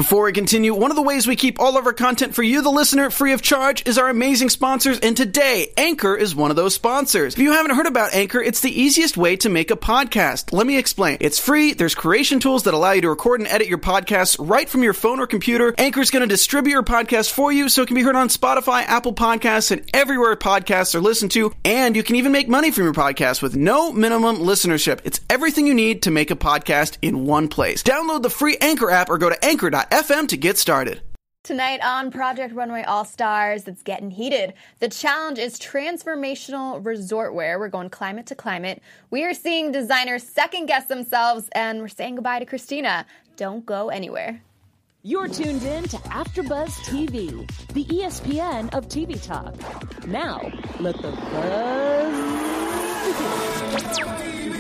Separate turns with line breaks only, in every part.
Before we continue, one of the ways we keep all of our content for you, the listener, free of charge is our amazing sponsors, and today, Anchor is one of those sponsors. If you haven't heard about Anchor, it's the easiest way to make a podcast. Let me explain. It's free, there's creation tools that allow you to record and edit your podcasts right from your phone or computer. Anchor's going to distribute your podcast for you so it can be heard on Spotify, Apple Podcasts, and everywhere podcasts are listened to, and you can even make money from your podcast with no minimum listenership. It's everything you need to make a podcast in one place. Download the free Anchor app or go to anchor.fm to get started.
Tonight on Project Runway All-Stars, it's getting heated. The challenge is transformational resort wear. We're going climate to climate. We are seeing designers second-guess themselves, and we're saying goodbye to Christina. Don't go anywhere.
You're tuned in to AfterBuzz TV, the ESPN of TV talk. Now, let the buzz begin.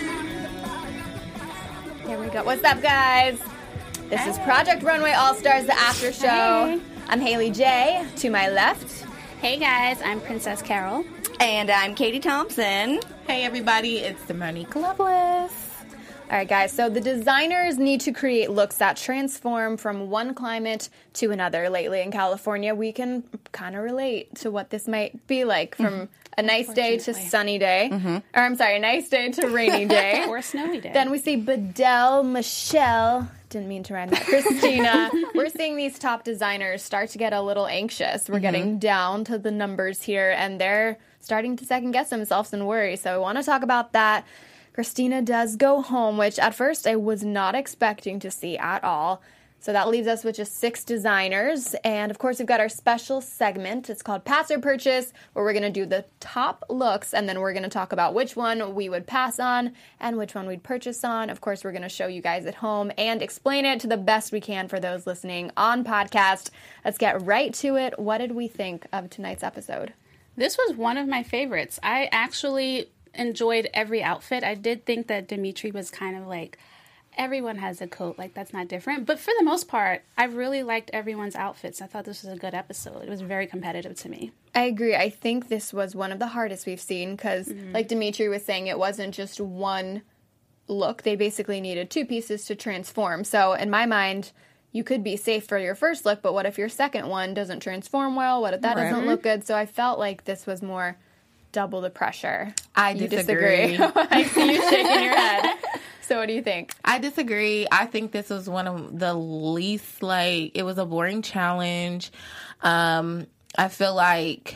Here we go. What's up, guys? This is Project Runway All-Stars, the after show.
Hey.
I'm Haley J. To my left.
Hey guys, I'm Princess Carol.
And I'm Katie Thompson.
Hey everybody, it's the Monique Loveless.
All right, guys, so the designers need to create looks that transform from one climate to another. Lately in California, we can kind of relate to what this might be like from a nice day to sunny day. Or I'm sorry, a nice day to rainy day.
Or a snowy day.
Then we see Bedell, Michelle, didn't mean to rhyme that, Christina. We're seeing these top designers start to get a little anxious. We're getting down to the numbers here, and they're starting to second-guess themselves and worry. So I want to talk about that. Christina does go home, which at first I was not expecting to see at all. So that leaves us with just 6 designers. And of course, we've got our special segment. It's called Pass or Purchase, where we're going to do the top looks, and then we're going to talk about which one we would pass on and which one we'd purchase on. Of course, we're going to show you guys at home and explain it to the best we can for those listening on podcast. Let's get right to it. What did we think of tonight's episode?
This was one of my favorites. I actually enjoyed every outfit. I did think that Dimitri was kind of like, everyone has a coat, like that's not different. But for the most part, I really liked everyone's outfits. I thought this was a good episode. It was very competitive to me.
I agree. I think this was one of the hardest we've seen because, like Dimitri was saying, it wasn't just one look. They basically needed 2 pieces to transform. So in my mind, you could be safe for your first look, but what if your second one doesn't transform well? What if that doesn't look good? So I felt like this was more double the pressure.
I disagree.
I see you shaking your head. So what do you think?
I disagree. I think this was one of the least, it was a boring challenge. I feel like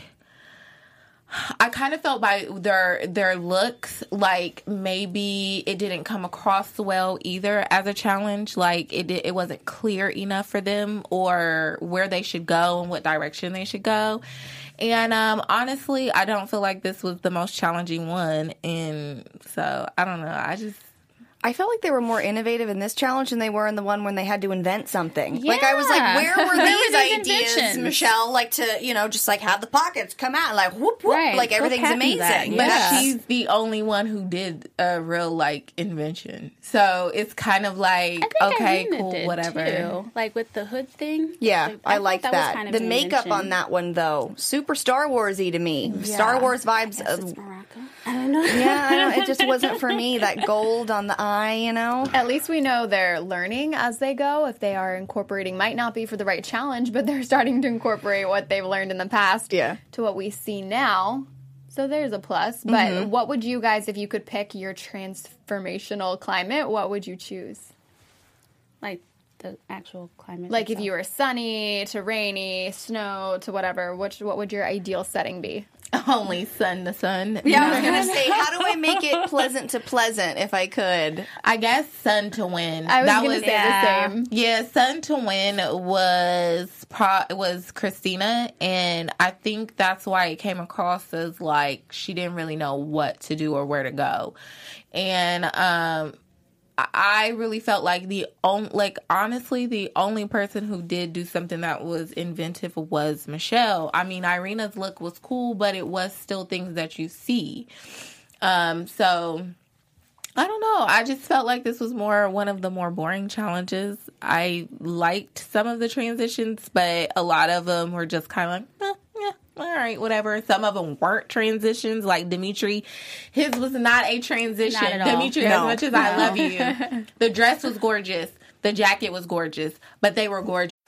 I kind of felt by their looks like maybe it didn't come across well either as a challenge. Like it wasn't clear enough for them or where they should go and what direction they should go. And honestly, I don't feel like this was the most challenging one. And so I don't know.
I felt like they were more innovative in this challenge than they were in the one when they had to invent something. Yeah. Like, I was like, where were these ideas,
inventions?
Michelle? Like, to, just like have the pockets come out, like, whoop, whoop,
right.
like everything's amazing.
That.
But she's the only one who did a real, invention. So it's kind of like, okay, cool, whatever.
Too. Like with the hood thing.
Yeah, I like that.
Was kind of
the makeup
invention.
on that one, though, super Star Wars-y to me. Yeah. Star Wars vibes.
It's Morocco. I don't know.
Yeah, it just wasn't for me. That gold on the eye,
At least we know they're learning as they go. If they are incorporating, might not be for the right challenge, but they're starting to incorporate what they've learned in the past to what we see now. So there's a plus. But what would you guys, if you could pick your transformational climate, what would you choose?
Like the actual climate.
Like if you were sunny to rainy, snow to whatever, what would your ideal setting be?
Only sun to sun.
Yeah, I was going to say, how do I make it pleasant to pleasant if I could?
I guess sun to win.
I was going to say the same.
Yeah, sun to win was Christina, and I think that's why it came across as like she didn't really know what to do or where to go. And I really felt like honestly, the only person who did do something that was inventive was Michelle. I mean, Irina's look was cool, but it was still things that you see. So I don't know. I just felt like this was one of the more boring challenges. I liked some of the transitions, but a lot of them were just kind of like, all right, whatever. Some of them weren't transitions. Like Dimitri, his was not a transition.
Not at all.
Dimitri, as much as I love you, the dress was gorgeous. The jacket was gorgeous, but they were gorgeous.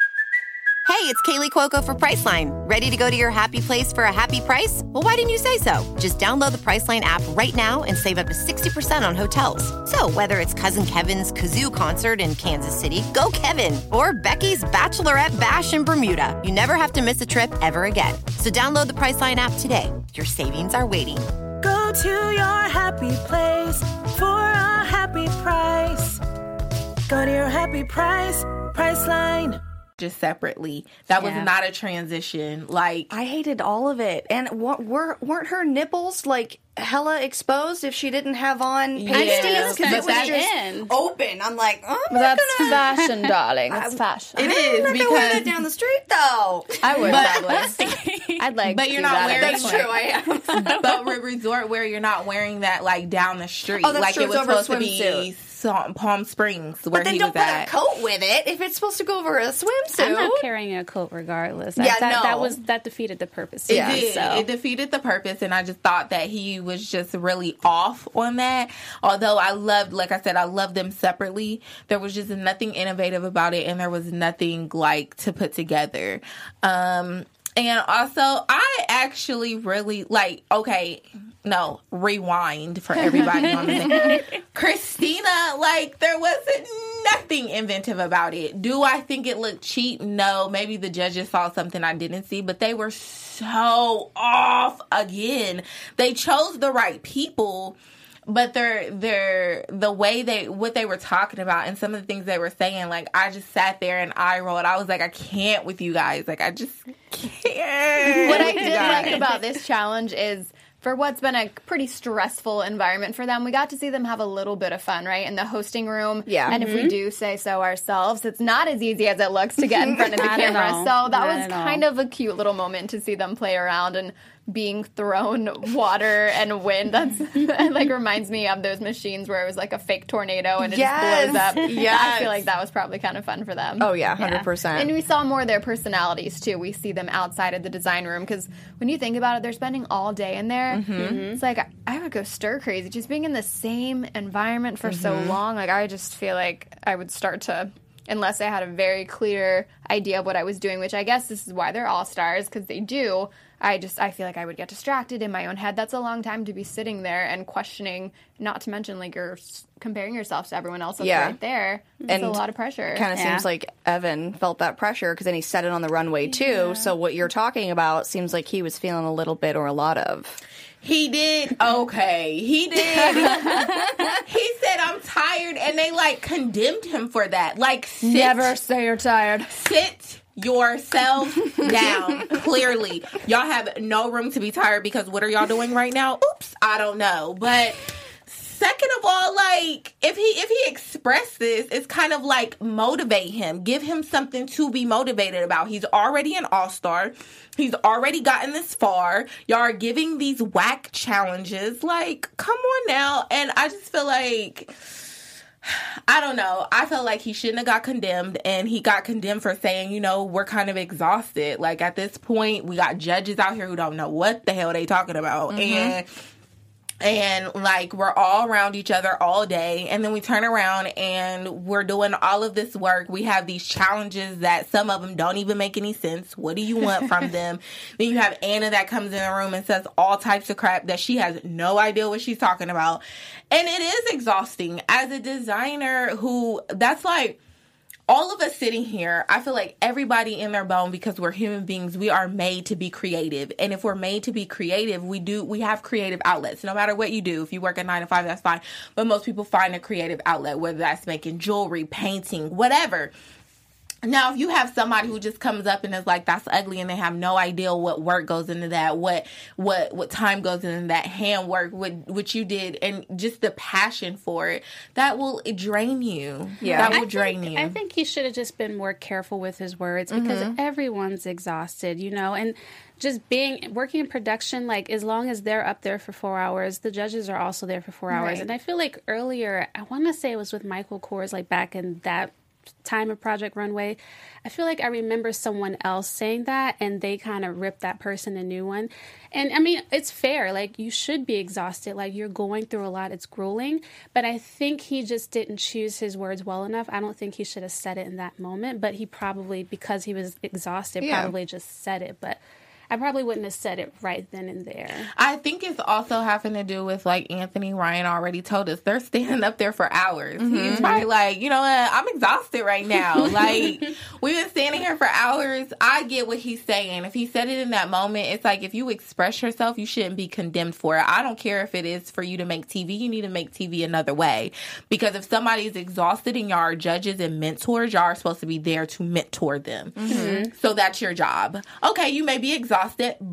it's Kaylee Cuoco for Priceline. Ready to go to your happy place for a happy price? Well, why didn't you say so? Just download the Priceline app right now and save up to 60% on hotels. So whether it's Cousin Kevin's Kazoo Concert in Kansas City, go Kevin, or Becky's Bachelorette Bash in Bermuda, you never have to miss a trip ever again. So download the Priceline app today. Your savings are waiting.
Go to your happy place for a happy price. Go to your happy price, Priceline.
Just separately. That was not a transition. Like,
I hated all of it. And weren't her nipples like hella exposed if she didn't have on pasties? Because it was just open. I'm like, oh,
that's fashion, darling. It's fashion.
It is.
I'm not gonna wear that down the street though.
I would probably. I'd like.
But you're not wearing.
That's true. I am.
But resort wear, you're not wearing that like down the street.
Oh, that's
like
true.
it was
It's over
supposed to be Palm Springs where
but then
he
don't
was
put
at.
a coat with it if it's supposed to go over a swimsuit.
I'm not carrying a coat regardless.
Yeah,
that defeated the purpose.
It defeated the purpose, and I just thought that he was just really off on that. Although I loved, like I said, I loved them separately. There was just nothing innovative about it, and there was nothing like to put together. And also, I actually really rewind for everybody on the thing. Christina, like, there wasn't nothing inventive about it. Do I think it looked cheap? No. Maybe the judges saw something I didn't see, but they were so off again. They chose the right people, but the way what they were talking about and some of the things they were saying, like, I just sat there and I rolled. I was like, I can't with you guys. Like, I just can't.
What I did like about this challenge is, for what's been a pretty stressful environment for them, we got to see them have a little bit of fun, right, in the hosting room. Yeah. And if we do say so ourselves, it's not as easy as it looks to get in front of the camera. So that was kind of a cute little moment to see them play around and being thrown water and wind. It like reminds me of those machines where it was like a fake tornado and it just blows up. I feel like that was probably kind of fun for them.
Oh yeah, 100%.
And we saw more of their personalities too. We see them outside of the design room because when you think about it, they're spending all day in there. It's like I would go stir crazy just being in the same environment for so long. Like I just feel like I would start to, unless I had a very clear idea of what I was doing, which I guess this is why they're all stars, because they do. I feel like I would get distracted in my own head. That's a long time to be sitting there and questioning, not to mention like you're comparing yourself to everyone else that's right there. It's a lot of pressure.
Kind of seems like Evan felt that pressure because then he said it on the runway too. So what you're talking about seems like he was feeling a little bit or a lot of.
He did. Okay. He did. He said, I'm tired. And they like condemned him for that. Like,
never say you're tired.
Sit yourself down. Clearly, y'all have no room to be tired because what are y'all doing right now? Oops, I don't know. But second of all, like if he expressed this, it's kind of like motivate him, give him something to be motivated about. He's already an all-star. He's already gotten this far. Y'all are giving these whack challenges. Like, come on now. And I just feel like, I don't know. I felt like he shouldn't have got condemned, and he got condemned for saying, we're kind of exhausted. Like, at this point, we got judges out here who don't know what the hell they talking about. And like, we're all around each other all day, and then we turn around and we're doing all of this work. We have these challenges that some of them don't even make any sense. What do you want from them? Then you have Anna that comes in the room and says all types of crap that she has no idea what she's talking about. And it is exhausting as a designer that's like, all of us sitting here, I feel like everybody in their bone, because we're human beings, we are made to be creative. And if we're made to be creative, we have creative outlets. No matter what you do, if you work a 9 to 5, that's fine. But most people find a creative outlet, whether that's making jewelry, painting, whatever. Now, if you have somebody who just comes up and is like, that's ugly, and they have no idea what work goes into that, what time goes into that, handwork, what you did, and just the passion for it, that will drain you. Yeah, that will drain you.
I think he should have just been more careful with his words because everyone's exhausted, and just working in production, like, as long as they're up there for 4 hours, the judges are also there for 4 hours. Right. And I feel like earlier, I want to say it was with Michael Kors, like back in that time of Project Runway, I feel like I remember someone else saying that, and they kind of ripped that person a new one. And I mean, it's fair. Like, you should be exhausted. Like, you're going through a lot. It's grueling. But I think he just didn't choose his words well enough. I don't think he should have said it in that moment. But he probably, because he was exhausted, probably just said it. But I probably wouldn't have said it right then and there.
I think it's also having to do with, like, Anthony Ryan already told us, they're standing up there for hours. Mm-hmm. He's probably like, you know what, I'm exhausted right now. Like, we've been standing here for hours. I get what he's saying. If he said it in that moment, it's like, if you express yourself, you shouldn't be condemned for it. I don't care if it is for you to make TV. You need to make TV another way. Because if somebody's exhausted and y'all are judges and mentors, y'all are supposed to be there to mentor them. Mm-hmm. So that's your job. Okay, you may be exhausted,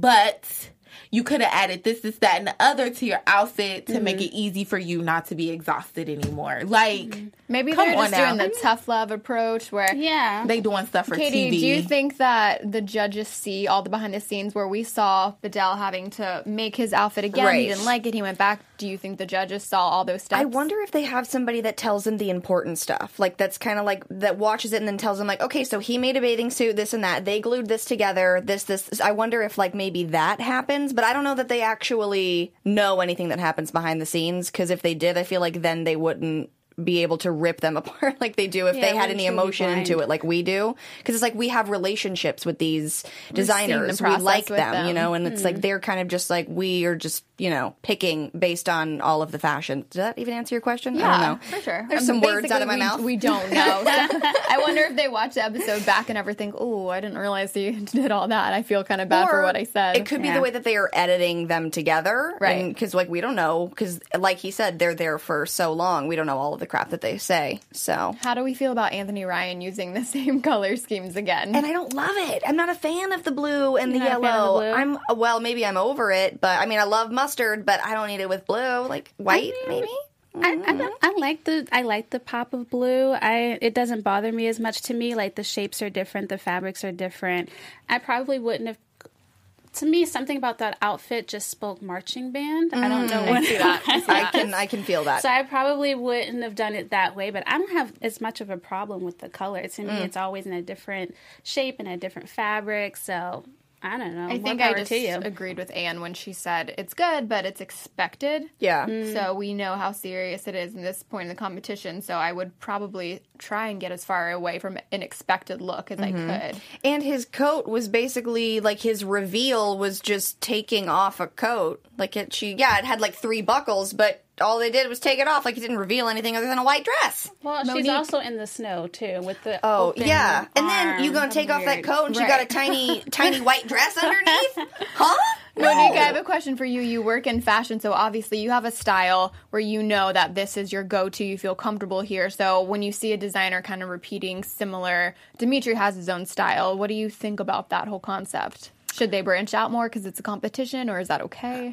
but you could have added this, that, and the other to your outfit to make it easy for you not to be exhausted anymore. Like,
maybe they're just doing the tough love approach where
they doing stuff for
Katie,
TV.
do you think that the judges see all the behind the scenes where we saw Bedell having to make his outfit again? Right. He didn't like it. He went back. Do you think the judges saw all those steps?
I wonder if they have somebody that tells them the important stuff. Like, that's kind of like, that watches it and then tells them, like, okay, so he made a bathing suit, this and that. They glued this together, this. I wonder if, like, maybe that happens. But I don't know that they actually know anything that happens behind the scenes. Because if they did, I feel like then they wouldn't be able to rip them apart like they do if they had any emotion into it like we do. Because it's like we have relationships with these designers. We like them, you know, and it's like they're kind of just like, we are just, you know, picking based on all of the fashion. Does that even answer your question?
Yeah,
I don't know.
For sure.
There's some words out of my mouth.
We don't know. I wonder if they watch the episode back and ever think, oh, I didn't realize you did all that. I feel kind of bad for what I said.
It could be the way that they are editing them together. Right. Because, like, we don't know. Because, like he said, they're there for so long. We don't know all of the crap that they say. So,
how do we feel about Anthony Ryan using the same color schemes again?
And I don't love it. I'm not a fan of the blue and the yellow. Maybe I'm over it, but I mean, I love mustard, but I don't need it with blue. Like white, maybe.
I like the pop of blue. It doesn't bother me as much. To me, like, the shapes are different, the fabrics are different. I probably wouldn't have. To me, something about that outfit just spoke marching band. I don't know what.
I can feel that.
So I probably wouldn't have done it that way, but I don't have as much of a problem with the color. To me, it's always in a different shape and a different fabric. So I don't know.
I think I just agreed with Anne when she said it's good, but it's expected.
Yeah.
So we know how serious it is in this point in the competition. So I would probably try and get as far away from an expected look as I could.
And his coat was basically like his reveal was just taking off a coat. Like it had like 3 buckles, but all they did was take it off. Like, it didn't reveal anything other than a white dress.
Well, she's also in the snow, too, with the
and then you gonna take off that coat and she got a tiny white dress underneath? Huh?
No. Monique, I have a question for you. You work in fashion, so obviously you have a style where you know that this is your go-to. You feel comfortable here. So when you see a designer kind of repeating similar, Dimitri has his own style. What do you think about that whole concept? Should they branch out more because it's a competition, or is that okay?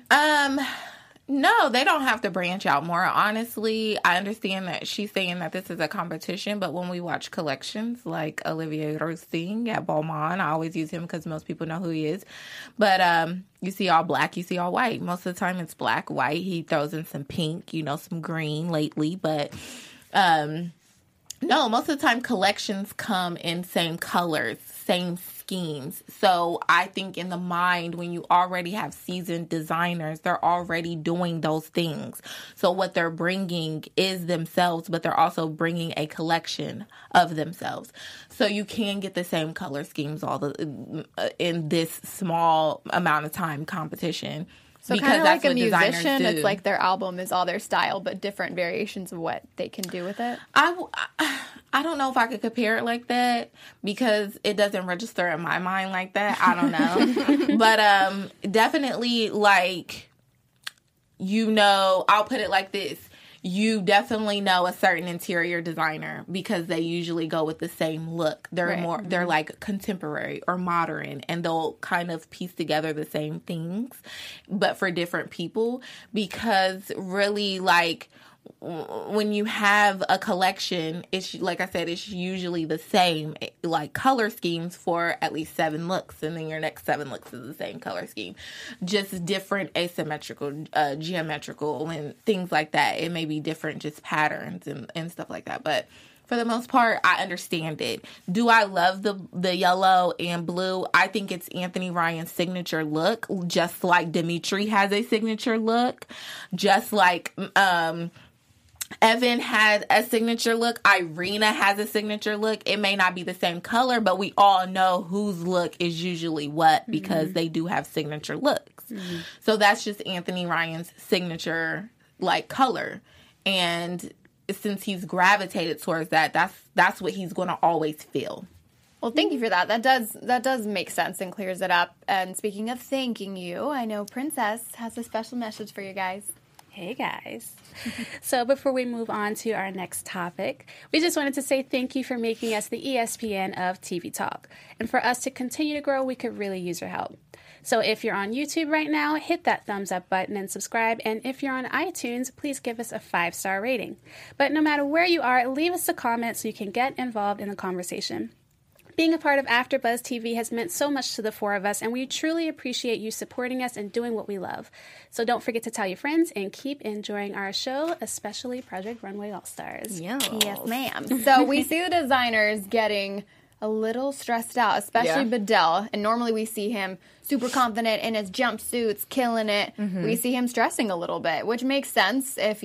No, they don't have to branch out more. Honestly, I understand that she's saying that this is a competition, but when we watch collections like Olivier Rousteing at Balmain, I always use him because most people know who he is. But you see all black, you see all white. Most of the time it's black, white. He throws in some pink, some green lately. But no, most of the time collections come in same colors, same schemes. So I think in the mind, when you already have seasoned designers, they're already doing those things. So what they're bringing is themselves, but they're also bringing a collection of themselves. So you can get the same color schemes in this small amount of time competition.
So kind of like a musician, it's like their album is all their style, but different variations of what they can do with it.
I don't know if I could compare it like that because it doesn't register in my mind like that. I don't know. But definitely, like, I'll put it like this. You definitely know a certain interior designer because they usually go with the same look. They're they're like contemporary or modern, and they'll kind of piece together the same things, but for different people. Because really, like, when you have a collection, it's like I said, it's usually the same, like, color schemes for at least 7 looks, and then your next 7 looks is the same color scheme, just different asymmetrical, geometrical, and things like that. It may be different, just patterns and stuff like that. But for the most part, I understand it. Do I love the yellow and blue? I think it's Anthony Ryan's signature look, just like Dimitri has a signature look, just like Evan had a signature look. Irina has a signature look. It may not be the same color, but we all know whose look is usually what because they do have signature looks. So that's just Anthony Ryan's signature like color. And since he's gravitated towards that, that's what he's going to always feel.
Well, thank you for that. That does make sense and clears it up. And speaking of thanking you, I know Princess has a special message for you guys.
Hey guys. So before we move on to our next topic, we just wanted to say thank you for making us the ESPN of TV Talk. And for us to continue to grow, we could really use your help. So if you're on YouTube right now, hit that thumbs up button and subscribe. And if you're on iTunes, please give us a 5-star rating. But no matter where you are, leave us a comment so you can get involved in the conversation. Being a part of AfterBuzz TV has meant so much to the four of us, and we truly appreciate you supporting us and doing what we love. So don't forget to tell your friends and keep enjoying our show, especially Project Runway All-Stars.
Yes, ma'am. So we see the designers getting a little stressed out, especially Bedell. And normally we see him super confident in his jumpsuits, killing it. We see him stressing a little bit, which makes sense if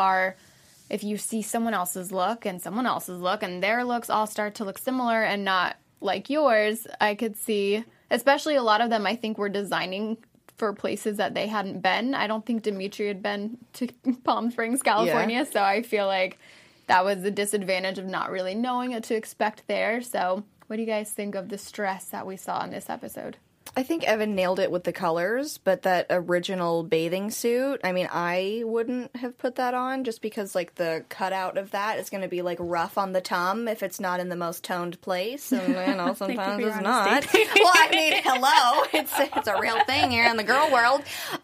you see someone else's look and someone else's look and their looks all start to look similar and not like yours. I could see, especially a lot of them I think were designing for places that they hadn't been. I don't think Dimitri had been to Palm Springs, California, so I feel like that was the disadvantage of not really knowing what to expect there. So what do you guys think of the stress that we saw in this episode?
I think Evan nailed it with the colors, but that original bathing suit, I mean, I wouldn't have put that on just because, like, the cutout of that is going to be, like, rough on the tum if it's not in the most toned place. And, you know, sometimes it's not. Well, I mean, hello. It's a real thing here in the girl world.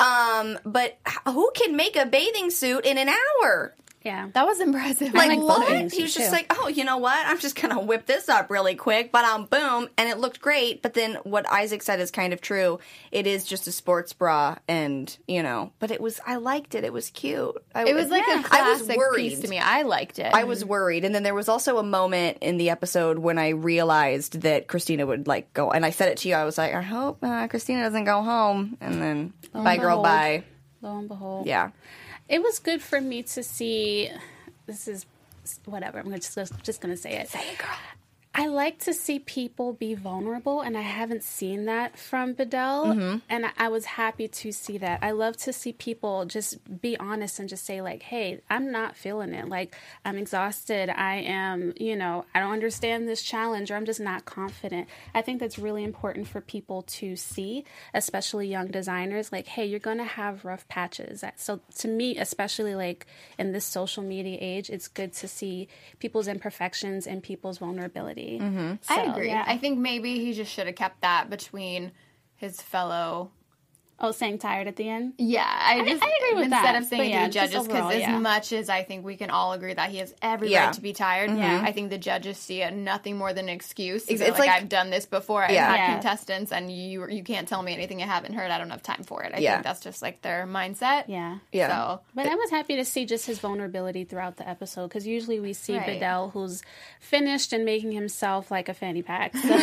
But who can make a bathing suit in an hour?
Yeah.
That was impressive.
Like what? He was just like, oh, you know what? I'm just going to whip this up really quick. But boom. And it looked great. But then what Isaac said is kind of true. It is just a sports bra. And, you know, but I liked it. It was cute.
It was like a classic piece to me. I liked it.
I was worried. And then there was also a moment in the episode when I realized that Christina would like go. And I said it to you. I was like, I hope Christina doesn't go home. And then bye, girl, bye.
Lo and behold.
Yeah.
It was good for me to see, this is whatever, I'm just going to say it.
Say it, girl.
I like to see people be vulnerable, and I haven't seen that from Bedell, and I was happy to see that. I love to see people just be honest and just say, like, hey, I'm not feeling it. Like, I'm exhausted. I am, you know, I don't understand this challenge, or I'm just not confident. I think that's really important for people to see, especially young designers, like, hey, you're going to have rough patches. So to me, especially, like, in this social media age, it's good to see people's imperfections and people's vulnerability. So,
I agree.
yeah.
I think maybe he just should have kept that between his fellow.
Oh, saying tired at the end?
Yeah, I agree with that. Instead of saying to the judges, because
as
much as I think we can all agree that he has every right to be tired, I think the judges see it nothing more than an excuse. It's like I've done this before. I've had contestants, and you can't tell me anything I haven't heard. I don't have time for it. I think that's just like their mindset.
Yeah.
So,
but I was happy to see just his vulnerability throughout the episode, because usually we see Bedell who's finished and making himself like a fanny pack. So.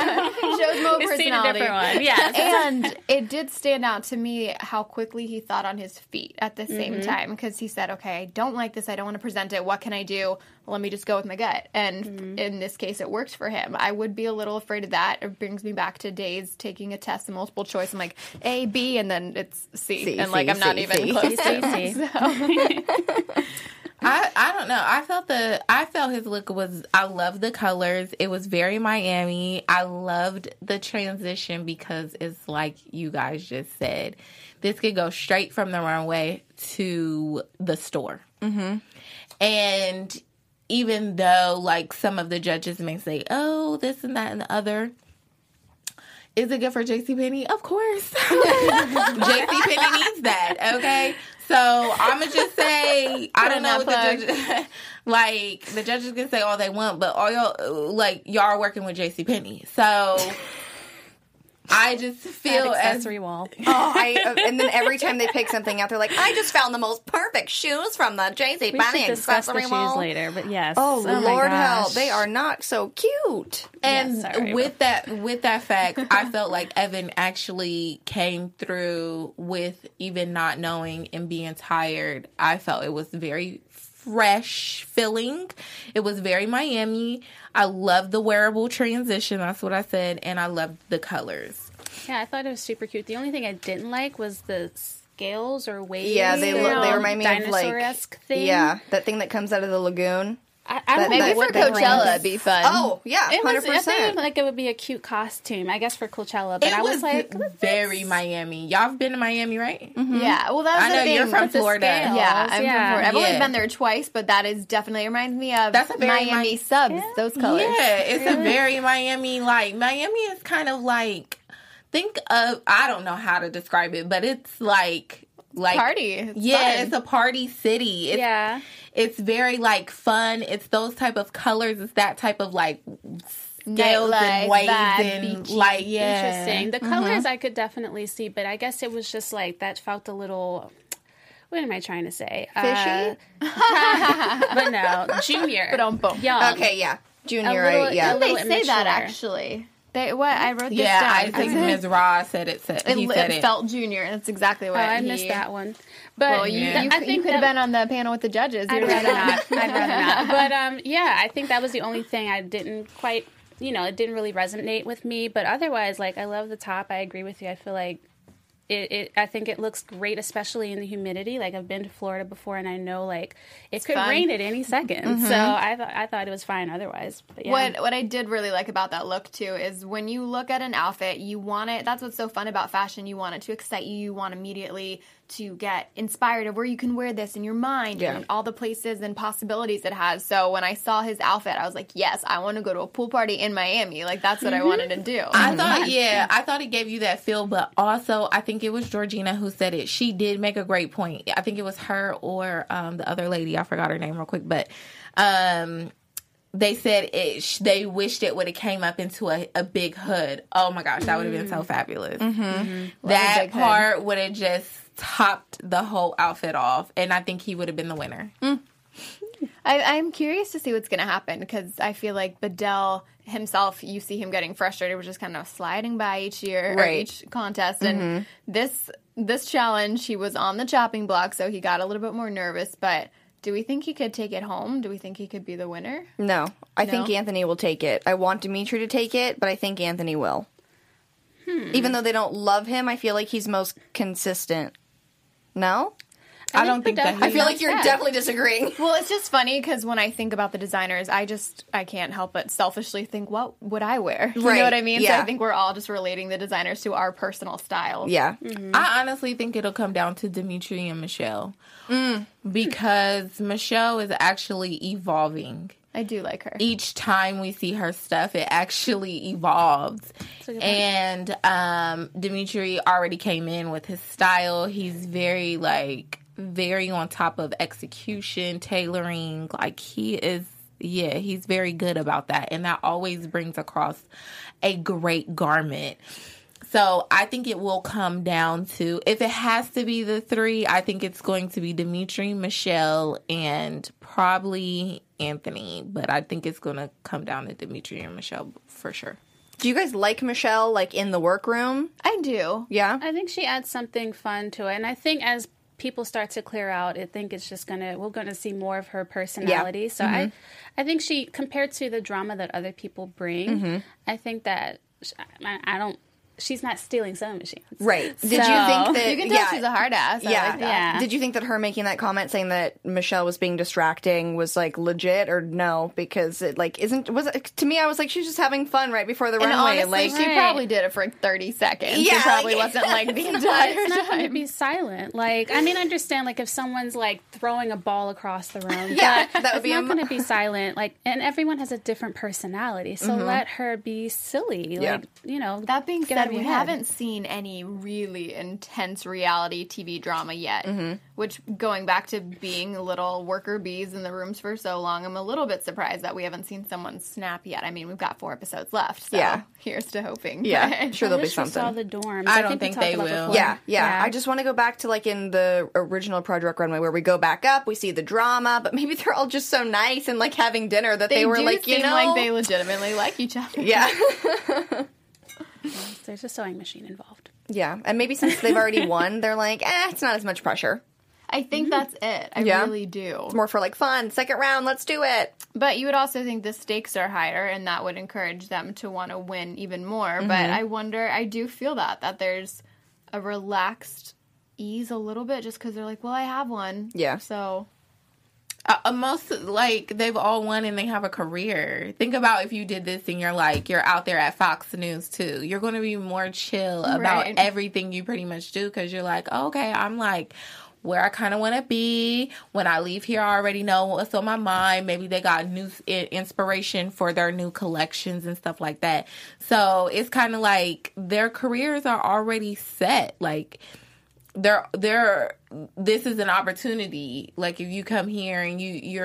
He shows more personality.
Seen a different one. Yes.
And it did stand out to me how quickly he thought on his feet at the same time, because he said, okay, I don't like this, I don't want to present it, what can I do? Well, let me just go with my gut. And in this case, it worked for him. I would be a little afraid of that. It brings me back to days taking a test in multiple choice. I'm like, A, B, and then it's C. And like, I'm not even close to C.
I don't know. I felt his look was, I love the colors. It was very Miami. I loved the transition because it's like you guys just said. This could go straight from the runway to the store. And even though like some of the judges may say, oh, this and that and the other, is it good for JCPenney? Of course. JCPenney needs that, okay? So I'm going to just say, I don't know what the judges, like, the judges can say all they want, but all y'all, like, y'all are working with JCPenney. So I just feel
That
as
accessory wall.
And then every time they pick something out, they're like, I just found the most perfect shoes from the J.C.
We
Penney
should discuss the
accessory
shoes
wall.
later, but yes.
Oh,
my
Lord
gosh.
hell, they are not so cute.
And
Yeah, sorry.
with that fact, I felt like Evan actually came through with even not knowing and being tired. I felt it was very fresh feeling. It was very Miami. I loved the wearable transition. That's what I said. And I loved the colors.
Yeah, I thought it was super cute. The only thing I didn't like was the scales or waves.
Yeah, they remind me of like
dinosaur-esque thing.
Yeah, that thing that comes out of the lagoon.
I don't
Maybe
know
for
what that
Coachella,
was.
it'd be fun.
Oh yeah,
It was,
100%.
I think like it would be a cute costume, I guess, for Coachella. But
It
I
was
like,
very Miami. Y'all have been to Miami, right?
Yeah, well, that was
I
the
know
thing.
you're from
with the
Florida.
scales. Yeah, I'm from
Yeah.
Florida. I've only
Yeah.
been there twice, but that is definitely reminds me of
That's a very
Miami subs. Those colors.
Yeah, it's a very Miami, like, Miami is kind of like, think of, I don't know how to describe it, but it's like
Party. It's
yeah,
fun.
it's a party city. It's,
yeah.
it's very like fun. It's those type of colors. It's that type of like scales
Nightlife,
and waves
vibe,
and
beachy.
like yeah.
Interesting. The colors I could definitely see, but I guess it was just like that felt a little. What am I trying to say?
Fishy?
But no, junior.
Ba-dum-bum.
Young.
Okay, yeah, Junior,
A little-
right? Yeah.
a
They
little
say that
immature.
actually. I wrote this
Yeah,
down.
I think Ms. Ross said it. He said
It
it.
felt junior, and that's exactly
Oh,
what
I
he-
missed that one. But
Well, you
I think
could have
that-
been on the panel with the judges.
I'd rather not. I'd rather not. But yeah, I think that was the only thing I didn't quite, it didn't really resonate with me. But otherwise, like, I love the top. I agree with you. I feel like I think it looks great, especially in the humidity. Like, I've been to Florida before, and I know, like, it could
fun.
rain at any second. So I thought it was fine otherwise. But yeah.
What I did really like about that look too is when you look at an outfit, you want it. That's what's so fun about fashion. You want it to excite you. You want immediately to get inspired of where you can wear this in your mind and all the places and possibilities it has. So when I saw his outfit, I was like, yes, I want to go to a pool party in Miami. Like, that's what I wanted to do.
I thought it gave you that feel, but also I think it was Georgina who said it. She did make a great point. I think it was her or the other lady. I forgot her name real quick, but they said they wished it would have came up into a big hood. Oh my gosh, that would have been so fabulous. That part would have just topped the whole outfit off, and I think he would have been the winner.
I'm curious to see what's going to happen because I feel like Bedell himself, you see him getting frustrated, which is kind of sliding by each year or each contest. And this challenge, he was on the chopping block, so he got a little bit more nervous. But do we think he could take it home? Do we think he could be the winner?
No, I think Anthony will take it. I want Dimitri to take it, but I think Anthony will. Even though they don't love him, I feel like he's most consistent. No?
I don't think that
I feel like you're definitely disagreeing.
Well, it's just funny because when I think about the designers, I can't help but selfishly think, what would I wear? You
Right,
know what I mean?
yeah.
So I think we're all just relating the designers to our personal style.
Yeah.
I honestly think it'll come down to Dimitri and Michelle. Because Michelle is actually evolving.
I do like her.
Each time we see her stuff, it actually evolves. And Dimitri already came in with his style. He's very on top of execution, tailoring. Like, he's very good about that. And that always brings across a great garment. So I think it will come down to, if it has to be the three, I think it's going to be Dimitri, Michelle, and probably Anthony. But I think it's going to come down to Dimitri and Michelle for sure.
Do you guys like Michelle, like, in the workroom?
I do.
Yeah?
I think she adds something fun to it. And I think as people start to clear out, I think it's just we're gonna see more of her personality. So I think she, compared to the drama that other people bring, I think that she's not stealing sewing machines.
Right. Did you
So-
think that...
You can tell she's a hard ass. I
Yeah.
like that.
Yeah.
Did you think that her making that comment saying that Michelle was being distracting was, like, legit or no? Because it, like, to me, I was like, she's just having fun right before the
And
runway.
honestly,
Like,
she probably did it for 30 seconds.
Yeah,
It probably
like-
wasn't like the
But
entire
it's not going to
time.
be silent. Like, I mean, I understand, like, if someone's, like, throwing a ball across the room.
Yeah,
but
that would be
it's
a
not going to be silent. Like, and everyone has a different personality. So let her be silly.
Yeah.
Like,
That being
get
said, said, we haven't seen any really intense reality TV drama yet, which, going back to being little worker bees in the rooms for so long, I'm a little bit surprised that we haven't seen someone snap yet. I mean, we've got 4 episodes left, so here's to hoping.
Yeah, I'm sure there'll be
Saw
something.
the dorms.
I don't think they will.
Yeah. I just want to go back to like in the original Project Runway where we go back up, we see the drama, but maybe they're all just so nice and like having dinner that they were
do
like, you
seem
know,
like they legitimately like each other.
yeah.
There's a sewing machine involved.
Yeah, and maybe since they've already won, they're like, it's not as much pressure.
I think that's it. I really do.
It's more for like fun. Second round, let's do it.
But you would also think the stakes are higher, and that would encourage them to want to win even more. But I wonder, I do feel that there's a relaxed ease a little bit just because they're like, well, I have one.
Yeah.
So...
most, like, they've all won and they have a career. Think about if you did this and you're out there at Fox News too. You're going to be more chill about everything you pretty much do because you're like, oh, okay, I'm like where I kind of want to be. When I leave here, I already know what's on my mind. Maybe they got new inspiration for their new collections and stuff like that. So it's kind of like their careers are already set. Like, this is an opportunity. Like if you come here and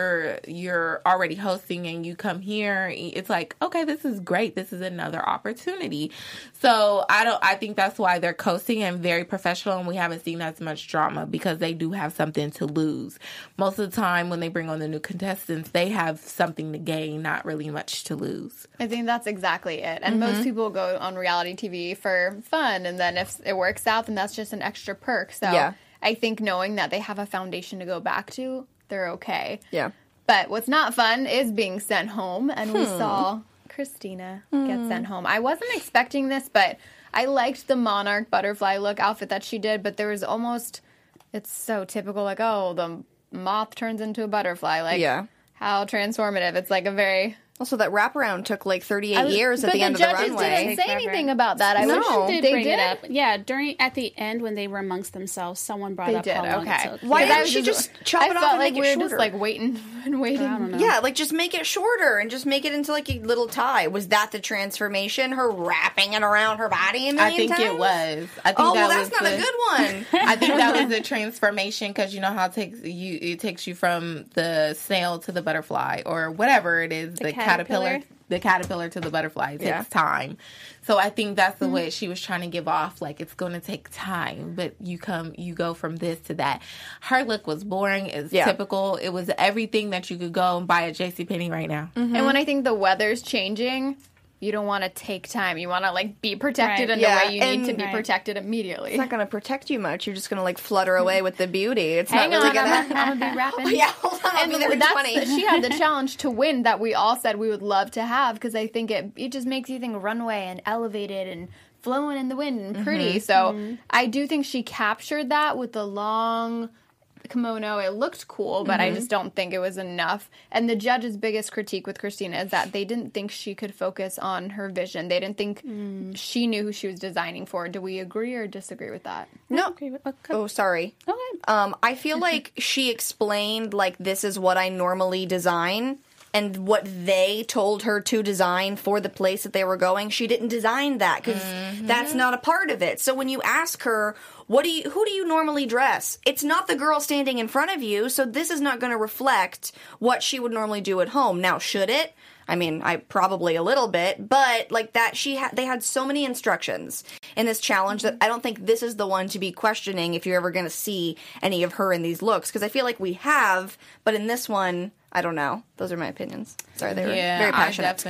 you're already hosting and you come here, it's like, okay, this is great. This is another opportunity. So I think that's why they're coasting and very professional, and we haven't seen as much drama because they do have something to lose. Most of the time when they bring on the new contestants, they have something to gain, not really much to lose.
I think that's exactly it. And most people go on reality TV for fun, and then if it works out, then that's just an extra perk. So I think knowing that they have a foundation to go back to, they're okay.
Yeah.
But what's not fun is being sent home, and we saw Christina get sent home. I wasn't expecting this, but I liked the monarch butterfly look outfit that she did, but there was almost, it's so typical, like, oh, the moth turns into a butterfly. Like, how transformative. It's like a very...
Also, that wraparound took like 38 years at the end of the runway.
But the judges didn't say anything about that. I wish
they bring it up. Yeah, at the end when they were amongst themselves, someone brought up how long it took.
Why didn't she just chop it off and make it shorter?
We were just like waiting and waiting.
I don't know.
Yeah, like just make it shorter and just make it into like a little tie. Was that the transformation? Her wrapping it around her body a million times?
It was. I think
that's not a good one.
I think that was the transformation because you know how it takes you from the snail to the butterfly or whatever it is, the caterpillar. The caterpillar to the butterfly. It takes time. So I think that's the way she was trying to give off. Like, it's going to take time, but you go from this to that. Her look was boring. It's typical. It was everything that you could go and buy at JCPenney right now.
And when I think the weather's changing, you don't want to take time. You want to, like, be protected in the way you need to be protected immediately.
It's not going to protect you much. You're just going to, like, flutter away with the beauty. It's
Hang
not really
on,
going to...
I'm going to be rapping.
Oh, yeah, hold on. I'll be there in 20.
She had the challenge to win that we all said we would love to have because I think it just makes you think runway and elevated and flowing in the wind and pretty. So I do think she captured that with the long... kimono. It looked cool, but I just don't think it was enough. And the judge's biggest critique with Christina is that they didn't think she could focus on her vision. They didn't think she knew who she was designing for. Do we agree or disagree with that?
No. Oh, sorry.
Okay.
I feel like she explained, like, this is what I normally design. And what they told her to design for the place that they were going, she didn't design that because that's not a part of it. So when you ask her, who do you normally dress? It's not the girl standing in front of you, so this is not going to reflect what she would normally do at home. Now, should it? I mean, I probably a little bit, but like that, they had so many instructions in this challenge that I don't think this is the one to be questioning if you're ever going to see any of her in these looks, because I feel like we have, but in this one, I don't know. Those are my opinions. Sorry, they were very passionate.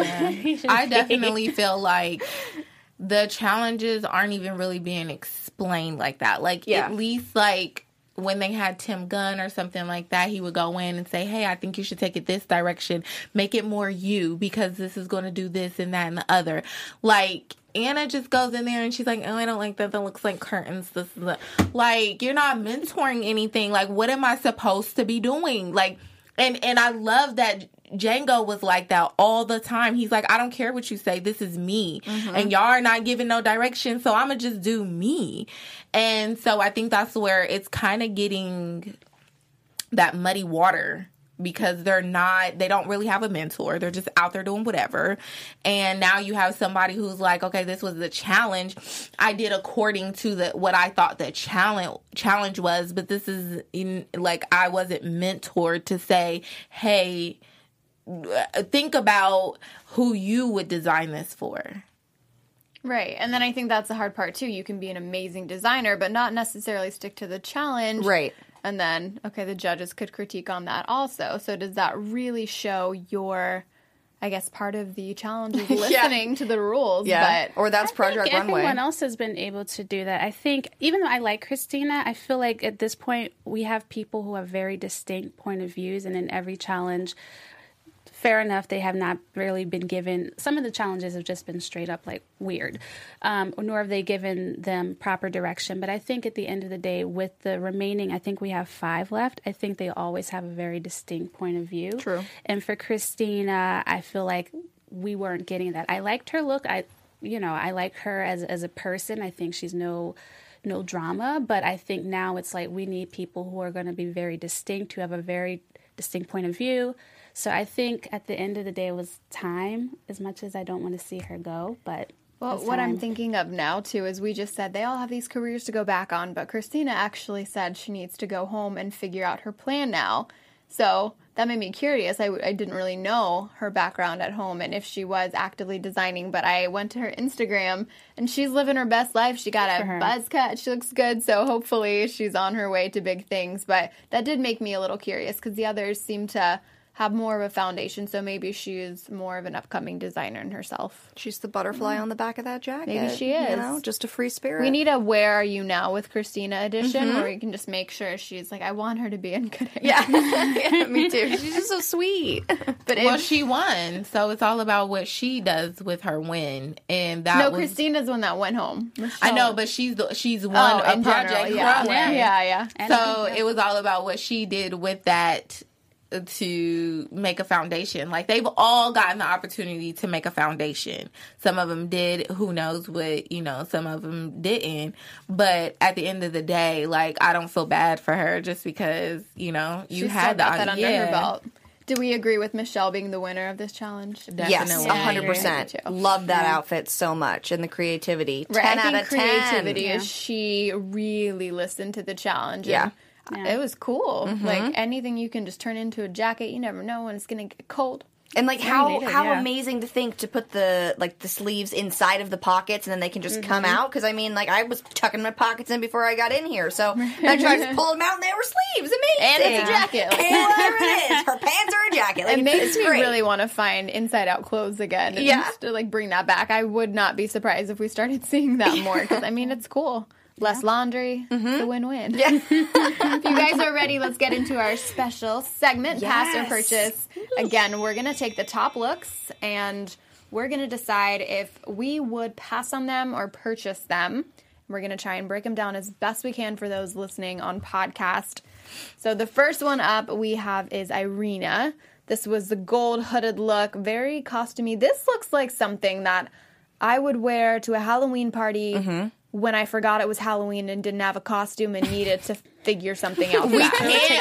I definitely feel like the challenges aren't even really being explained like that. Like, at least, like, when they had Tim Gunn or something like that, he would go in and say, hey, I think you should take it this direction. Make it more you, because this is going to do this and that and the other. Like, Anna just goes in there and she's like, oh, I don't like that. That looks like curtains. This is like, you're not mentoring anything. Like, what am I supposed to be doing? Like, and I love that Django was like that all the time. He's like, I don't care what you say. This is me. And y'all are not giving no direction, so I'm going to just do me. And so I think that's where it's kind of getting that muddy water because they don't really have a mentor. They're just out there doing whatever. And now you have somebody who's like, okay, this was the challenge. I did according to what I thought the challenge was, but this is I wasn't mentored to say, hey, think about who you would design this for.
Right. And then I think that's the hard part, too. You can be an amazing designer, but not necessarily stick to the challenge.
Right.
And then, okay, the judges could critique on that also. So does that really show your, I guess, part of the challenge is listening to the rules?
Yeah.
But
or that's Project Runway.
Everyone else has been able to do that. I think, even though I like Christina, I feel like at this point we have people who have very distinct point of views, and in every challenge, fair enough, they have not really been given, some of the challenges have just been straight up like weird, nor have they given them proper direction. But I think at the end of the day, with the remaining, I think we have 5 left, I think they always have a very distinct point of view.
True.
And for Christina, I feel like we weren't getting that. I liked her look. I like her as a person. I think she's no drama, but I think now it's like we need people who are going to be very distinct, who have a very distinct point of view. So I think at the end of the day, it was time, as much as I don't want to see her go. But
well, what I'm thinking of now, too, is we just said they all have these careers to go back on, but Christina actually said she needs to go home and figure out her plan now. So that made me curious. I didn't really know her background at home and if she was actively designing, but I went to her Instagram and she's living her best life. She got a buzz cut. She looks good. So hopefully she's on her way to big things. But that did make me a little curious because the others seem to have more of a foundation, so maybe she's more of an upcoming designer in herself.
She's the butterfly on the back of that jacket.
Maybe she is.
Just a free spirit.
We need a Where Are You Now with Christina edition where we can just make sure she's like, I want her to be in good hands.
Yeah, me too. She's just so sweet.
But she won, so it's all about what she does with her win. And
Christina's the one that went home. Michelle.
I know, but she's won a Project Runway.
Yeah.
So it was all about what she did with that to make a foundation. Like, they've all gotten the opportunity to make a foundation. Some of them did, who knows what, some of them didn't. But at the end of the day, like, I don't feel bad for her just because, you had
that under her belt. Do we agree with Michelle being the winner of this challenge?
Definitely. Yes, 100%. Love that outfit so much and the creativity. 10 out of 10.
Creativity is she really listened to the challenge. Yeah. It was cool. Like, anything you can just turn into a jacket. You never know when it's going to get cold.
And, like, how amazing to think to put the sleeves inside of the pockets and then they can just come out. Because, I mean, like, I was tucking my pockets in before I got in here. So I tried to pull them out and they were sleeves. Amazing.
And it's a jacket.
Whatever it is. Her pants are a jacket. Like,
it makes me really want to find inside-out clothes again. And just to, bring that back. I would not be surprised if we started seeing that more. Because, I mean, it's cool. Less laundry. It's a win-win. Yeah. If you guys are ready, let's get into our special segment, Pass or Purchase. Again, we're going to take the top looks, and we're going to decide if we would pass on them or purchase them. We're going to try and break them down as best we can for those listening on podcast. So the first one up we have is Irina. This was the gold hooded look, very costumey. This looks like something that I would wear to a Halloween party when I forgot it was Halloween and didn't have a costume and needed to figure something out.
We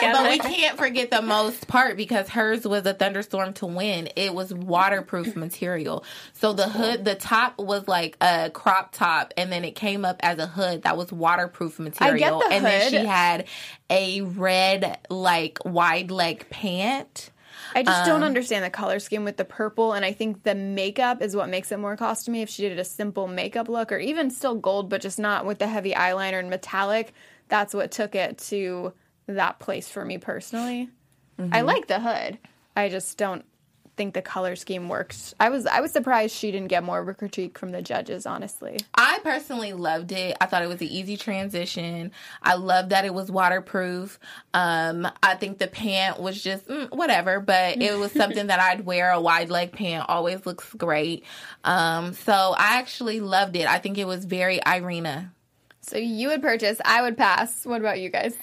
can't forget the most part because hers was a thunderstorm to win. It was waterproof material. So the hood, the top was like a crop top, and then it came up as a hood that was waterproof material.
I get the hood.
Then she had a red, wide leg pant.
I just don't understand the color scheme with the purple, and I think the makeup is what makes it more costumey. If she did a simple makeup look, or even still gold, but just not with the heavy eyeliner and metallic, that's what took it to that place for me personally. I like the hood. I just don't think the color scheme works. I was surprised she didn't get more of a critique from the judges, honestly.
I personally loved it. I thought it was an easy transition. I loved that it was waterproof. I think the pant was just whatever, but it was something that I'd wear. A wide leg pant always looks great. So I actually loved it. I think it was very Irina.
So you would purchase, I would pass. What about you guys?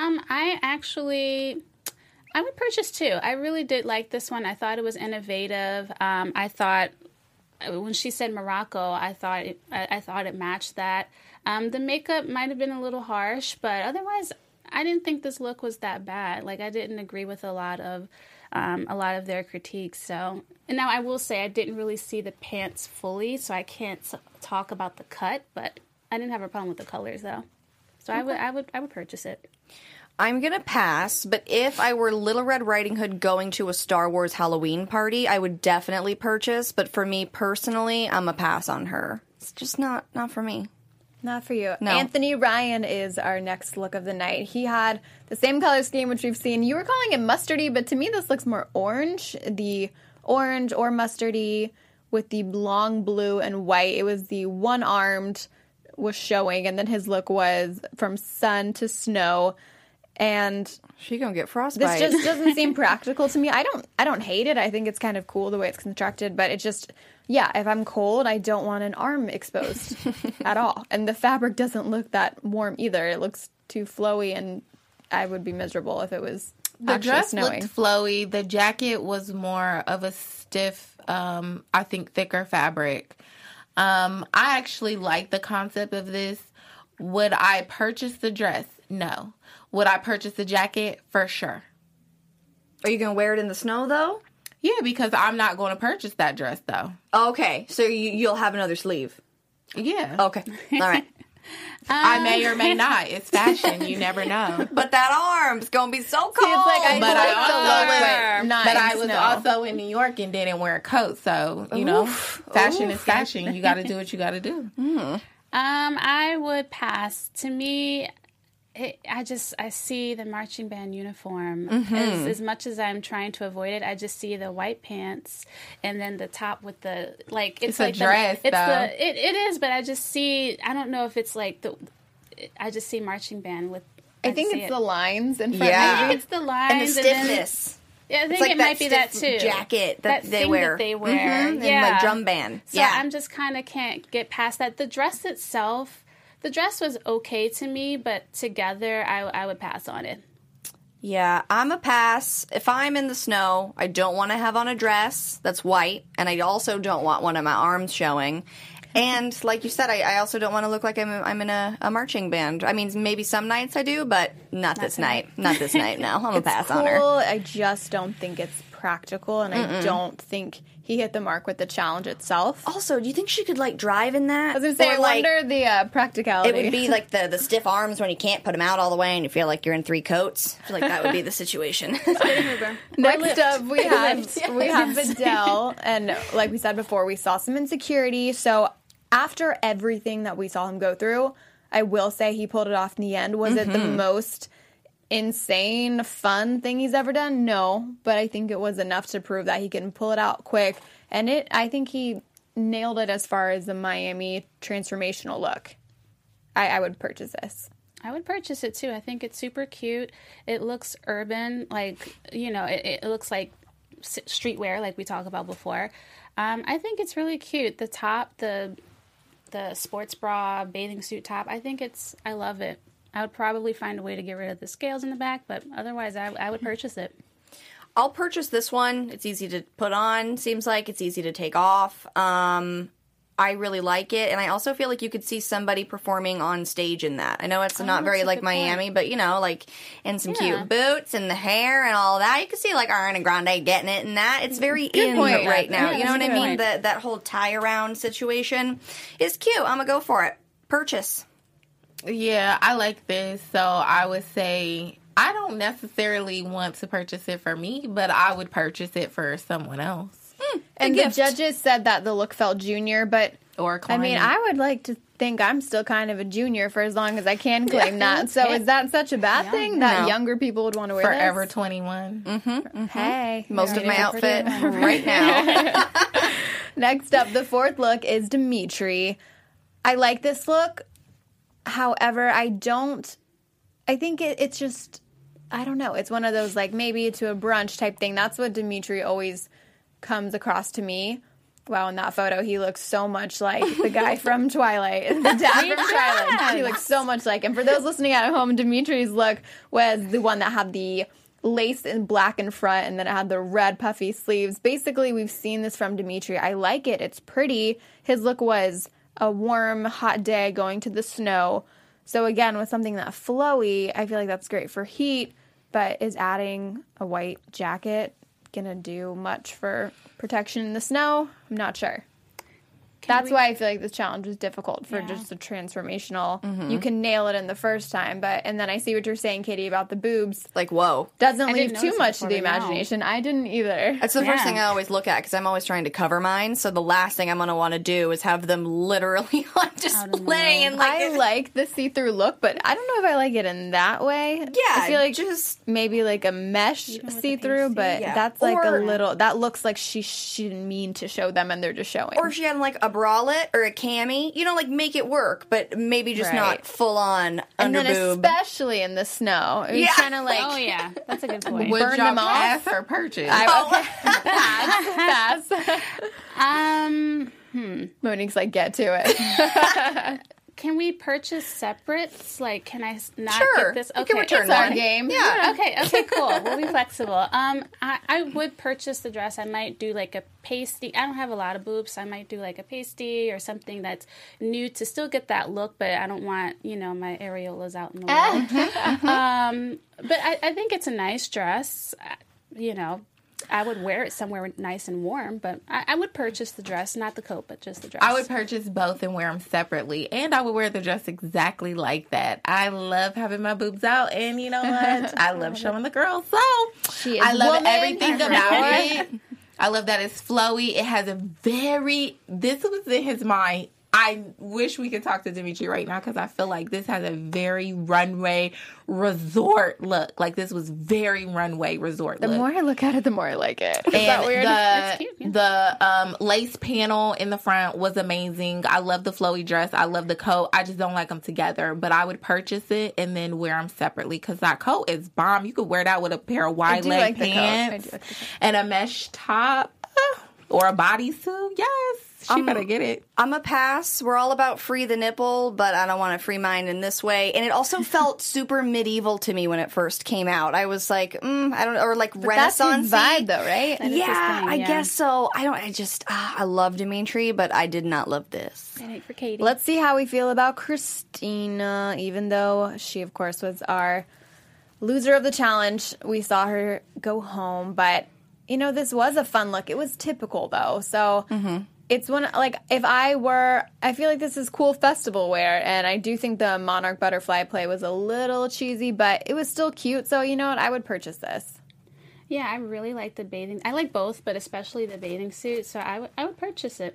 I would purchase too. I really did like this one. I thought it was innovative. I thought when she said Morocco, I thought it matched that. The makeup might have been a little harsh, but otherwise, I didn't think this look was that bad. Like, I didn't agree with a lot of their critiques. So, and now I will say I didn't really see the pants fully, so I can't talk about the cut. But I didn't have a problem with the colors though. So I would purchase it.
I'm going to pass, but if I were Little Red Riding Hood going to a Star Wars Halloween party, I would definitely purchase. But for me personally, I'm a pass on her. It's just not for me.
Not for you.
No.
Anthony Ryan is our next look of the night. He had the same color scheme, which we've seen. You were calling it mustardy, but to me this looks more orange. The orange or mustardy with the long blue and white. It was the one-armed was showing, and then his look was from sun to snow. And
she gonna get frostbite.
This just doesn't seem practical to me. I don't hate it. I think it's kind of cool the way it's constructed, but it just, yeah, if I'm cold, I don't want an arm exposed at all. And the fabric doesn't look that warm either. It looks too flowy, and I would be miserable if it was
the
actually
dress
snowing.
Looked flowy. The jacket was more of a stiff, I think thicker fabric. I actually like the concept of this. Would I purchase the dress? No. Would I purchase the jacket? For sure.
Are you going to wear it in the snow, though?
Yeah, because I'm not going to purchase that dress, though.
Okay, so you'll have another sleeve.
Yeah.
Okay, all right.
I may or may not. It's fashion. You never know.
But that arm's going to be so cold.
See, it's like
I was also in New York and didn't wear a coat. So, you know, fashion is fashion. You got to do what you got to do.
I would pass. To me, I see the marching band uniform. As much as I'm trying to avoid it, I just see the white pants and then the top with the, like, it's like
a dress, though.
It is, but I just see, I don't know if it's like I just see marching band with,
I think it's the lines in front.
Yeah.
I think it's the lines.
And the stiffness.
Yeah, I think
like
it might be that too.
Jacket that they
thing
wear.
That they wear.
And like drum band.
So I'm just kind of can't get past that. The dress itself, the dress was okay to me, but together I would pass on it.
Yeah, I'm a pass. If I'm in the snow, I don't want to have on a dress that's white, and I also don't want one of my arms showing. And like you said, I also don't want to look like I'm in a marching band. I mean, maybe some nights I do, but not this night. Not this night, no. I'm a pass on her.
I just don't think it's practical, and I don't think he hit the mark with the challenge itself.
Also, do you think she could, like, drive in that?
I was going to say, I wonder the practicality.
It would be like the stiff arms when you can't put them out all the way and you feel like you're in 3 coats. I feel like that would be the situation.
Next up, we have Vidal, and like we said before, we saw some insecurity. So after everything that we saw him go through, I will say he pulled it off in the end. Was it the most insane, fun thing he's ever done? No, but I think it was enough to prove that he can pull it out quick. And I think he nailed it as far as the Miami transformational look. I would purchase this.
I would purchase it too. I think it's super cute. It looks urban, like, you know, it looks like streetwear, like we talked about before. I think it's really cute. The top, the sports bra, bathing suit top, I love it. I would probably find a way to get rid of the scales in the back, but otherwise I would purchase it.
I'll purchase this one. It's easy to put on. Seems like it's easy to take off. I really like it, and I also feel like you could see somebody performing on stage in that. I know it's not very like Miami,
point.
but you know, like in some cute boots and the hair and all that. You can see like Ariana Grande getting it in that. It's very in right now.
Yeah,
you know what I mean?
point.
That whole tie around situation is cute. I'm gonna go for it. Purchase.
Yeah, I like this. So I would say I don't necessarily want to purchase it for me, but I would purchase it for someone else.
And the judges said that the look felt junior, but I mean, I would like to think I'm still kind of a junior for as long as I can claim that. So is that such a bad thing that younger people would want to wear
Forever
this?
21.
Hey.
Most of my outfit right now.
Next up, the fourth look is Dimitri. I like this look. However, I think it's just, I don't know. It's one of those, like, maybe to a brunch type thing. That's what Dimitri always comes across to me. Wow, in that photo, he looks so much like the guy from Twilight. The dad from Twilight. He looks so much like him. For those listening at home, Dimitri's look was the one that had the lace in black in front, and then it had the red puffy sleeves. Basically, we've seen this from Dimitri. I like it. It's pretty. His look was a warm, hot day going to the snow. So again, with something that flowy, I feel like that's great for heat, but is adding a white jacket gonna do much for protection in the snow? I'm not sure. That's why I feel like this challenge was difficult for just a transformational. You can nail it in the first time, and then I see what you're saying, Katie, about the boobs.
Like, whoa.
Doesn't leave too much to the imagination. I didn't either.
That's the first thing I always look at because I'm always trying to cover mine. So the last thing I'm going to want to do is have them literally on display. And
I like the see-through look, but I don't know if I like it in that way.
Yeah,
I feel like
just
maybe like a mesh see-through, but that's like a little. That looks like she didn't mean to show them, and they're just showing.
Or she had like a bralette or a cami, like make it work, but maybe just not full on
and
under
then
boob.
especially in the snow, it's kind of like
that's a good point.
Would
burn
y'all
them off
pass or purchase?
Pass. Monique's like, get to it.
Can we purchase separates? Like, can I not
Sure.
get this?
You
Okay,
can return
It's our
one.
game.
Yeah.
Okay, cool. We'll be flexible. I would purchase the dress. I might do like a pasty. I don't have a lot of boobs, so I might do like a pasty or something that's new to still get that look, but I don't want, my areolas out in the world. But I think it's a nice dress. I would wear it somewhere nice and warm, but I would purchase the dress, not the coat, but just the dress.
I would purchase both and wear them separately, and I would wear the dress exactly like that. I love having my boobs out, and you know what? I love showing the girls, so I love everything about it. I love that it's flowy. It has this was in his mind. I wish we could talk to Dimitri right now because I feel like this has a very runway resort look. Like this was very runway resort look.
The more I look at it, the more I like it. Is
and
that weird?
The,
cute,
the lace panel in the front was amazing. I love the flowy dress. I love the coat. I just don't like them together. But I would purchase it and then wear them separately because that coat is bomb. You could wear that with a pair of wide leg pants and a mesh top or a bodysuit. Yes. She better get it.
I'm a pass. We're all about free the nipple, but I don't want to free mine in this way. And it also felt super medieval to me when it first came out. I was like, I don't know, or like Renaissance
vibe though, right?
Yeah, I guess so. I love Dimitri, but I did not love this.
For Katie.
Let's see how we feel about Christina, even though she, of course, was our loser of the challenge. We saw her go home, but, this was a fun look. It was typical, though, so... It's I feel like this is cool festival wear, and I do think the Monarch butterfly play was a little cheesy, but it was still cute, so you know what? I would purchase this.
Yeah, I really like the bathing. I like both, but especially the bathing suit, so I would purchase it.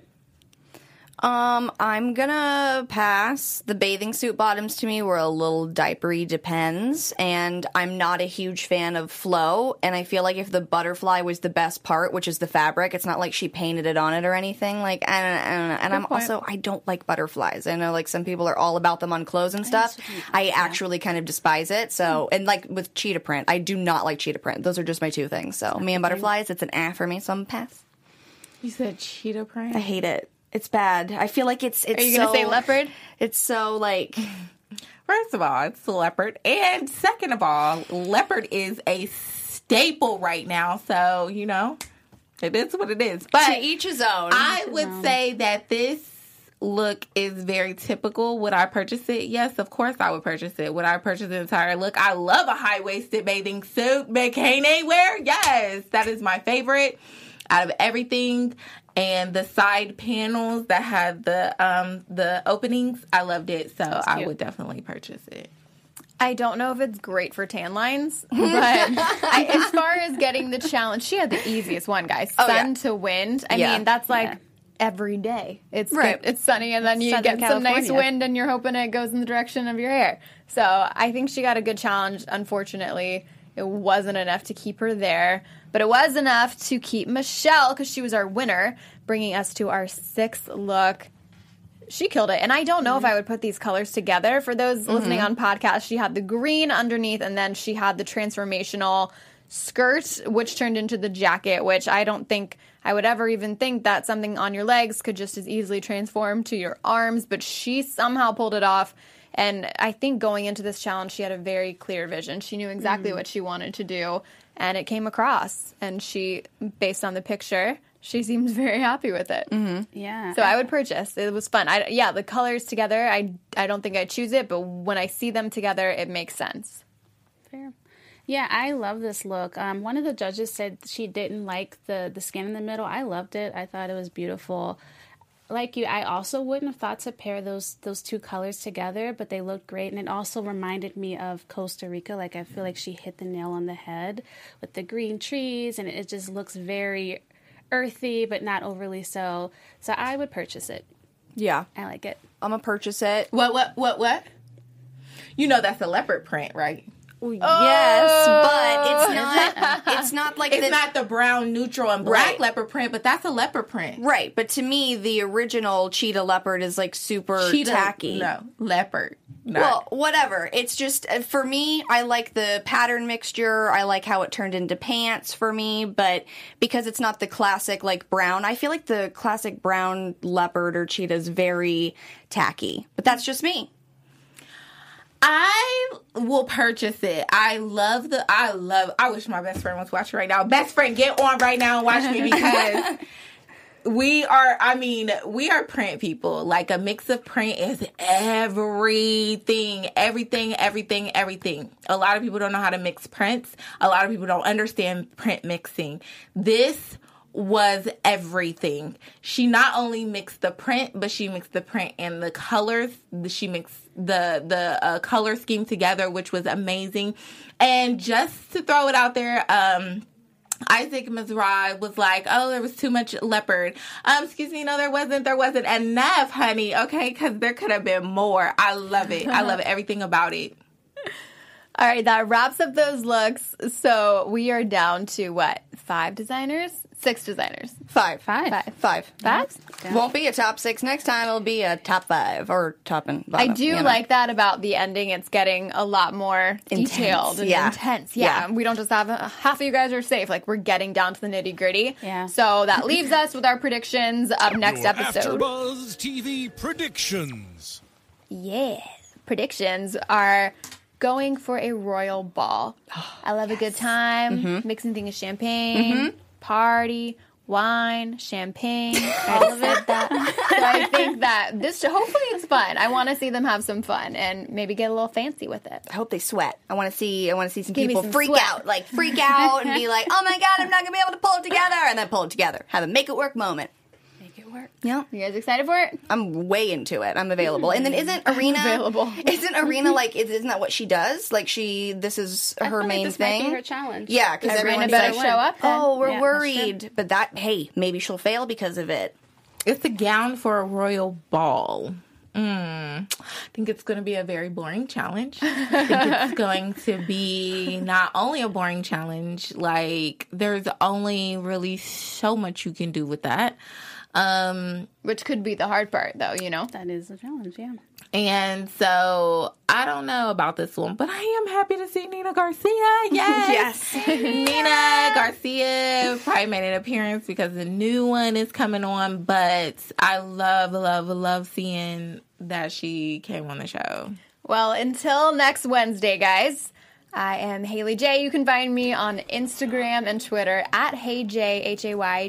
I'm gonna pass. The bathing suit bottoms to me were a little diapery, depends, and I'm not a huge fan of flow, and I feel like if the butterfly was the best part, which is the fabric, it's not like she painted it on it or anything, I don't know, and I don't like butterflies. I know, like, some people are all about them on clothes and stuff. I actually kind of despise it, so, and like with cheetah print, I do not like cheetah print. Those are just my two things, so me and butterflies, it's an for me, so I'm pass.
You said cheetah print?
I hate it. It's bad. I feel like it's
Are you going to say leopard?
It's so, like...
First of all, it's leopard. And second of all, leopard is a staple right now. So, it is what it is. But
to each his own.
I would say that this look is very typical. Would I purchase it? Yes, of course I would purchase it. Would I purchase the entire look? I love a high-waisted bathing suit. Bikini wear? Yes. That is my favorite out of everything. And the side panels that had the openings, I loved it, so I would definitely purchase it.
I don't know if it's great for tan lines, but as far as getting the challenge, she had the easiest one, guys. Sun to wind. I mean, that's like every day. It's it's sunny, and then you
Southern
get some nice
California.
wind, and you're hoping it goes in the direction of your hair. So I think she got a good challenge. Unfortunately, it wasn't enough to keep her there. But it was enough to keep Michelle, because she was our winner, bringing us to our sixth look. She killed it. And I don't know if I would put these colors together. For those listening on podcast, she had the green underneath, and then she had the transformational skirt, which turned into the jacket, which I don't think I would ever even think that something on your legs could just as easily transform to your arms. But she somehow pulled it off. And I think going into this challenge, she had a very clear vision. She knew exactly what she wanted to do. And it came across. And she, based on the picture, She seems very happy with it.
Yeah.
So I would purchase. It was fun. The colors together, I don't think I'd choose it, but when I see them together, it makes sense.
Fair. Yeah, I love this look. One of the judges said she didn't like the skin in the middle. I loved it. I thought it was beautiful. Like you, I also wouldn't have thought to pair those two colors together, but they looked great. And it also reminded me of Costa Rica. Like, I feel like she hit the nail on the head with the green trees, and it just looks very earthy, but not overly so. So I would purchase it.
Yeah.
I like it.
I'm going to purchase it.
What? You know that's a leopard print, right?
Yes, but it's not like
it's not the brown, neutral, and black leopard print, but that's a leopard print.
Right, but to me, the original cheetah leopard is like super tacky.
No, leopard.
Well, whatever. It's just, for me, I like the pattern mixture. I like how it turned into pants for me, but because it's not the classic, like, brown, I feel like the classic brown leopard or cheetah is very tacky. But that's just me.
I will purchase it. I wish my best friend was watching right now. Best friend, get on right now and watch me, because we are print people. Like, a mix of print is everything. A lot of people don't know how to mix prints. A lot of people don't understand print mixing. This was everything. She not only mixed the print, but she mixed the print and the colors. She mixed the color scheme together, which was amazing. And just to throw it out there, Isaac Mizrahi was like, oh, there was too much leopard. Excuse me, no, there wasn't enough, honey. Okay, because there could have been more. I love it. I love everything about it.
All right, that wraps up those looks. So we are down to what? 5 designers? 6 designers.
5.
Five.
Won't be a top 6 next time. It'll be a top 5 or top and bottom.
I do like that about the ending. It's getting a lot more detailed and intense. Yeah. We don't just have half of you guys are safe. Like, we're getting down to the nitty gritty.
Yeah.
So that leaves us with our predictions of next episode.
AfterBuzz TV predictions.
Yeah. Predictions are going for a royal ball. I love a good time, mixing things, champagne, party, wine, champagne, all of it. So I think that hopefully it's fun. I want to see them have some fun and maybe get a little fancy with it.
I hope they sweat. I want to see some people freak out and be like, oh my God, I'm not going to be able to pull it together. And then pull it together. Have a make it work moment. Yeah.
You guys excited for it?
I'm way into it. I'm available. And then isn't Arena
available?
Isn't Arena isn't that what she does? Like, this is her main
this
thing.
Might be her challenge.
Yeah, because everyone
better show up. Then.
Oh, we're worried. But maybe she'll fail because of it.
It's a gown for a royal ball. I think it's going to be a very boring challenge. I think it's going to be not only a boring challenge, like, there's only really so much you can do with that.
Which could be the hard part, though, you know?
That is a challenge, yeah.
And so, I don't know about this one, but I am happy to see Nina Garcia. Yes! Nina Garcia probably made an appearance because the new one is coming on, but I love seeing that she came on the show.
Well, until next Wednesday, guys, I am Haley J. You can find me on Instagram and Twitter at HeyJ,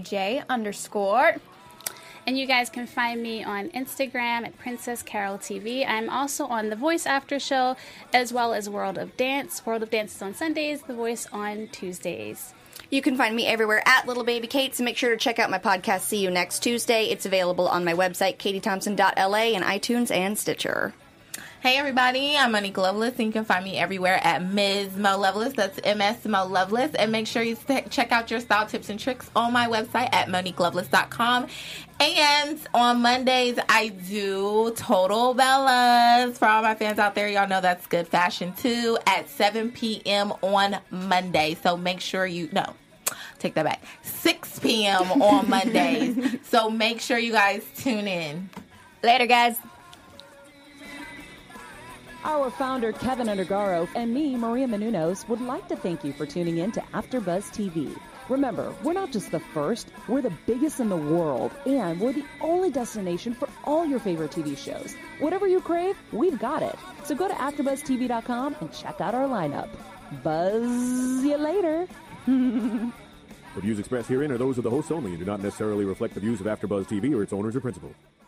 HAYJ_.
And you guys can find me on Instagram at Princess Carol TV. I'm also on The Voice After Show, as well as World of Dance. World of Dance is on Sundays, The Voice on Tuesdays.
You can find me everywhere at Little Baby Kate, so make sure to check out my podcast, See You Next Tuesday. It's available on my website, katiethompson.la, and iTunes and Stitcher.
Hey everybody, I'm Monique Loveless, and you can find me everywhere at Ms. Mo Loveless. That's MS Mo Loveless. And make sure you check out your style tips and tricks on my website at MoniqueLoveless.com. And on Mondays, I do Total Bellas. For all my fans out there, y'all know that's good fashion too, at 7 p.m. on Monday. So make sure take that back. 6 p.m. on Mondays. So make sure you guys tune in.
Later, guys.
Our founder, Kevin Undergaro, and me, Maria Menounos, would like to thank you for tuning in to AfterBuzz TV. Remember, we're not just the first, we're the biggest in the world, and we're the only destination for all your favorite TV shows. Whatever you crave, we've got it. So go to AfterBuzzTV.com and check out our lineup. Buzz you later.
The views expressed herein are those of the hosts only and do not necessarily reflect the views of AfterBuzz TV or its owners or principals.